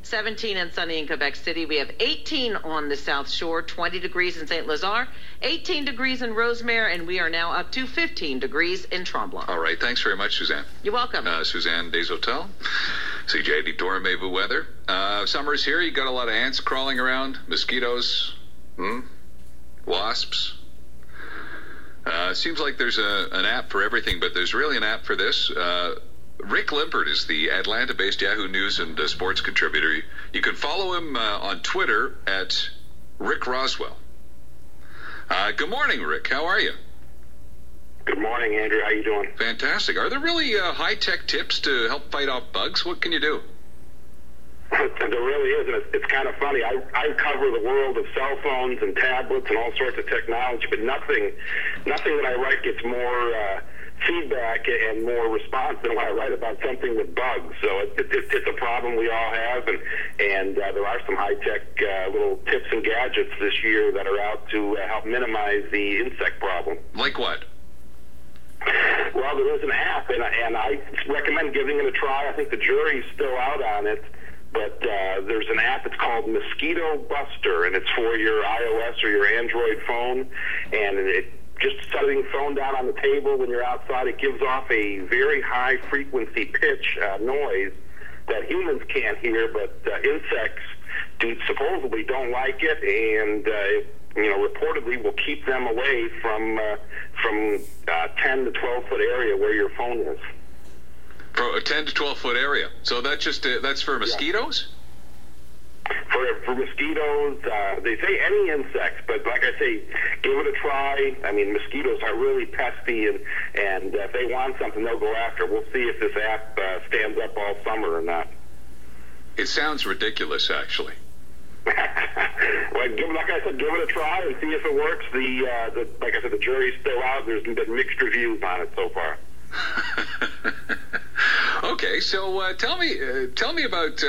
17 and sunny in Quebec City. We have 18 on the South Shore, 20 degrees in St. Lazare, 18 degrees in Rosemere, and we are now up to 15 degrees in Tremblant. All right. Thanks very much, Suzanne. You're welcome. Suzanne Deshotel. CJD Dormevu weather. Summer's here. You got a lot of ants crawling around, mosquitoes, wasps. Seems like there's an app for everything, but there's really an app for this. Rick Limpert is the Atlanta-based Yahoo News and sports contributor. You can follow him on Twitter at Rick Roswell. Good morning, Rick. How are you? Good morning, Andrew. How you doing? Fantastic. Are there really high-tech tips to help fight off bugs? What can you do? There really is, and it's kind of funny. I cover the world of cell phones and tablets and all sorts of technology, but nothing that I write gets more feedback and more response than when I write about something with bugs. So it's a problem we all have, and there are some high-tech little tips and gadgets this year that are out to help minimize the insect problem. Like what? Well, there is an app, and I recommend giving it a try. I think the jury's still out on it, but there's an app. It's called Mosquito Buster, and it's for your iOS or your Android phone, and it just setting the phone down on the table when you're outside, it gives off a very high frequency pitch noise that humans can't hear, but insects supposedly don't like it, and reportedly will keep them away from 10 to 12 foot area where your phone is. For a 10 to 12 foot area. So that's for mosquitoes? Yeah. For mosquitoes, they say any insects, but like I say, give it a try. I mean, mosquitoes are really pesky, and if they want something, they'll go after. We'll see if this app stands up all summer or not. It sounds ridiculous, actually. Well, like I said, give it a try and see if it works. Like I said, the jury's still out. There's been mixed reviews on it so far. Okay, so tell me about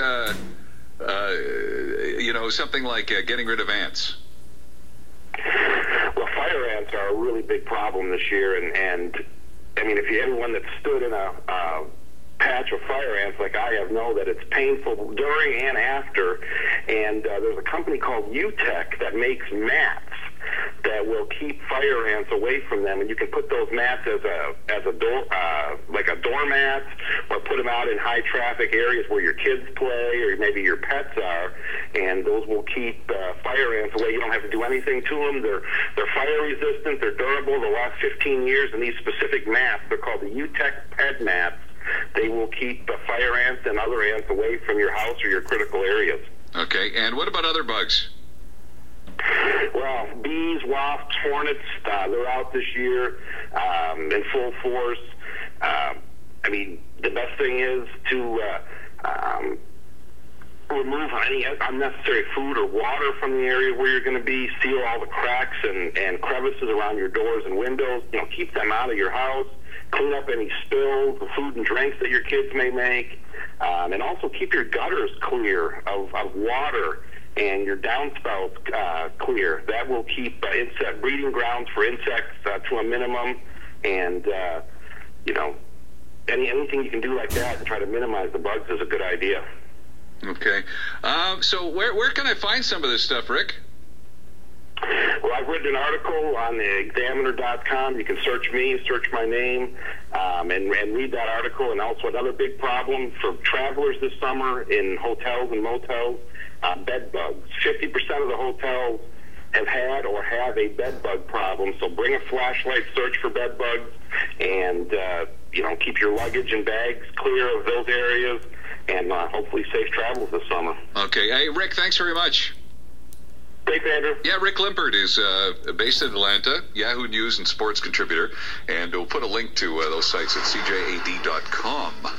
something like getting rid of ants. Well, fire ants are a really big problem this year, and I mean, if everyone that stood in a patch of fire ants like I have know that it's painful during and after. And there's a company called UTech that makes mats that will keep fire ants away from them, and you can put those mats as a door, like a doormat, or put them out in high traffic areas where your kids play or maybe your pets are, and those will keep fire ants away. You don't have to do anything to them. They're fire resistant. They're durable. They'll last 15 years. And these specific mats, they're called the UTech Ped mats. They will keep fire ants and other ants away from your house or your critical areas. Okay, and what about other bugs? Well, bees, wasps, hornets, they're out this year in full force. I mean, the best thing is to remove any unnecessary food or water from the area where you're going to be, seal all the cracks and crevices around your doors and windows, keep them out of your house, clean up any spills, the food and drinks that your kids may make, and also keep your gutters clear of water and your downspouts clear. That will keep insect breeding grounds for insects to a minimum, and anything you can do like that to try to minimize the bugs is a good idea. Okay. So where can I find some of this stuff, Rick? Well, I've written an article on the Examiner.com. You can search me, search my name, and read that article. And also another big problem for travelers this summer in hotels and motels, bed bugs. 50% of the hotels have had or have a bed bug problem. So bring a flashlight, search for bed bugs, and keep your luggage and bags clear of those areas, and hopefully safe travels this summer. Okay. Hey, Rick, thanks very much. Thanks, Andrew. Yeah, Rick Limpert is based in Atlanta, Yahoo News and sports contributor, and we'll put a link to those sites at cjad.com.